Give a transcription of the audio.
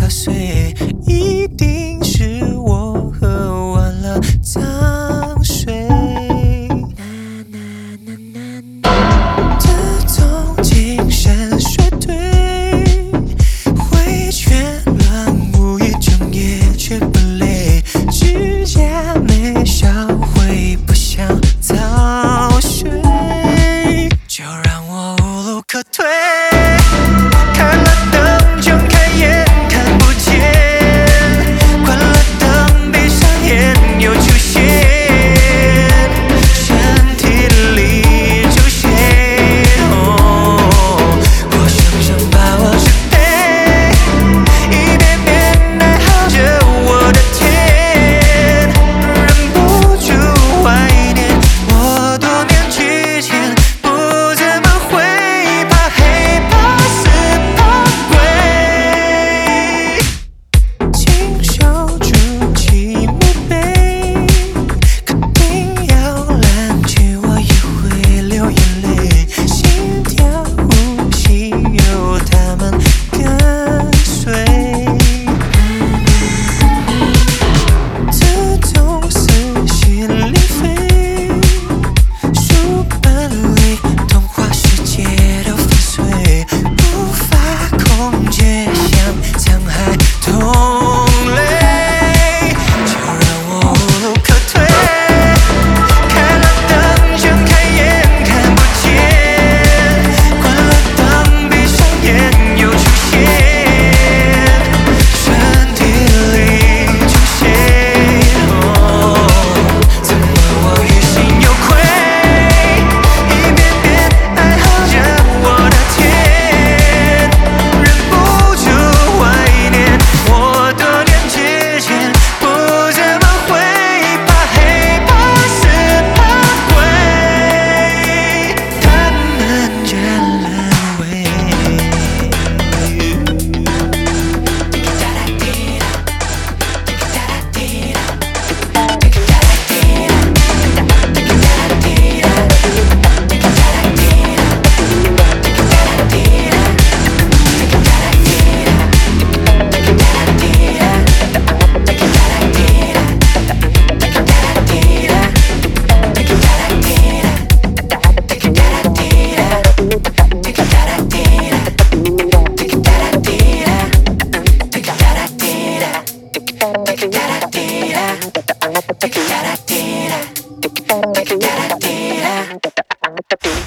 喝水，一定是我喝完了脏水。自从精神衰退，会全乱无意整夜却不累，指甲没烧会不想早睡，就让我无路可退。开了灯睁开眼看不见，关了灯闭上眼又出现，身体里出现。活生生把我支配，一遍遍爱好着我的天，忍不住怀念我多年之前，不怎么会怕黑怕死怕鬼，亲手筑起墓碑，肯定要拦截我也会流眼泪，心跳呼吸有他们跟随。自从撕心裂肺，书本里童话世界都粉碎，无法控制像沧海同类，就让我无路可退。开了灯睁开眼看不见，关了灯闭上眼又出现，身体里出现。怎么我于心有愧，一遍遍爱好着我的天，忍不住怀念我多年之前，不怎么会怕黑怕死怕鬼，他们占了位。Take